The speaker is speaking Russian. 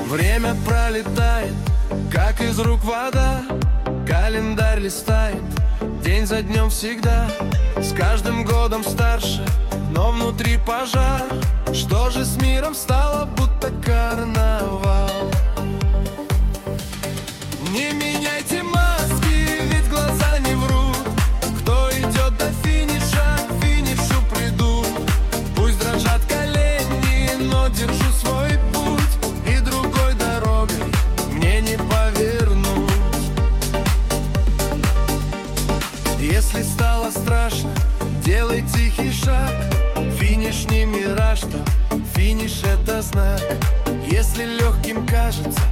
Время пролетает, как из рук вода. Календарь листает, день за днем всегда. С каждым годом старше, но внутри пожар. Что же с миром стало, будто карнавал? Не меняйте маски, ведь глаза не врут. Кто идет до финиша, к финишу придут. Пусть дрожат колени, но держу свой путь. И другой дорогой мне не повернуть. Если стало страшно, делай тихий шаг. Финиш не мираж, то финиш — это знак. Если легким кажется,